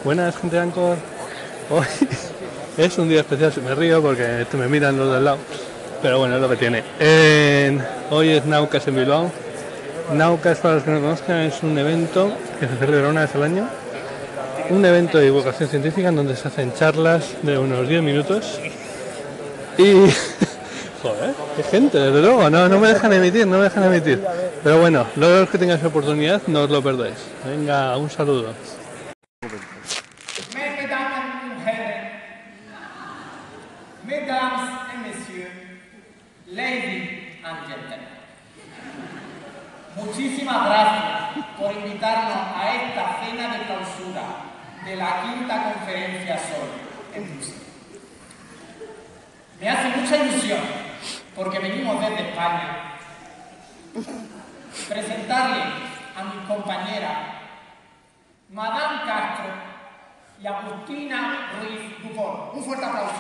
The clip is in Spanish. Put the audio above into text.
Buenas, gente de Anchor. Hoy es un día especial, me río porque me miran los de al lado, pero bueno, es lo que tiene. Hoy es Naucas en Bilbao. Naucas, para los que no conozcan, es un evento que se celebra una vez al año. Un evento de divulgación científica en donde se hacen charlas de unos 10 minutos. Y... joder, qué gente, desde luego, no me dejan emitir. Pero bueno, luego los que tengáis oportunidad, no os lo perdáis. Venga, un saludo. Mesdames et messieurs, ladies and gentlemen, muchísimas gracias por invitarnos a esta cena de clausura de la quinta conferencia SOL en Bruselas. Me hace mucha ilusión, porque venimos desde España, presentarle a mis compañeras Madame Castro y Agustina Ruiz Dupont. Un fuerte aplauso.